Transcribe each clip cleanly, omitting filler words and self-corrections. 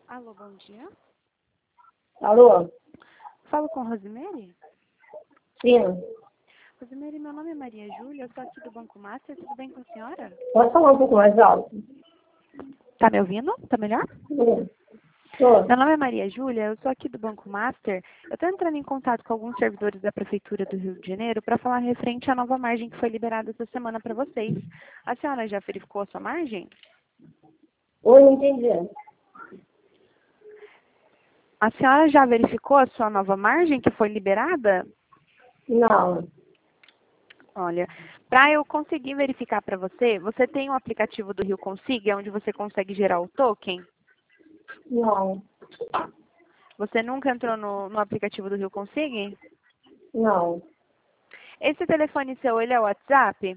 Alô, bom dia. Alô? Falo com Rosemary? Sim. Rosemary, meu nome é Maria Júlia, eu sou aqui do Banco Master, tudo bem com a senhora? Pode falar um pouco mais alto? Tá me ouvindo? Tá melhor? Sim. Tô. Meu nome é Maria Júlia, eu sou aqui do Banco Master. Eu estou entrando em contato com alguns servidores da Prefeitura do Rio de Janeiro para falar referente à nova margem que foi liberada essa semana para vocês. A senhora já verificou a sua margem? Oi, não entendi. A senhora já verificou a sua nova margem que foi liberada? Não. Olha, para eu conseguir verificar para você, você tem um aplicativo do Rio Consiga, onde você consegue gerar o token? Não. Você nunca entrou no aplicativo do Rio Consiga? Não. Esse telefone seu, ele é o WhatsApp?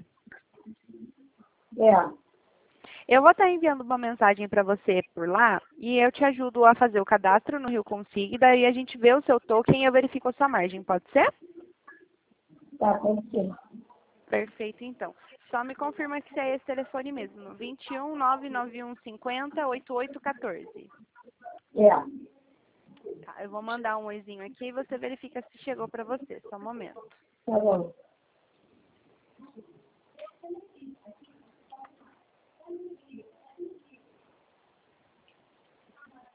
É. Eu vou estar enviando uma mensagem para você por lá e eu te ajudo a fazer o cadastro no Rio Consiga, daí a gente vê o seu token e eu verifico a sua margem, pode ser? Tá, pode ser. Perfeito, então. Só me confirma que é esse telefone mesmo, 21 991 50 8814. É. Tá, eu vou mandar um oizinho aqui e você verifica se chegou para você, só um momento. Tá bom.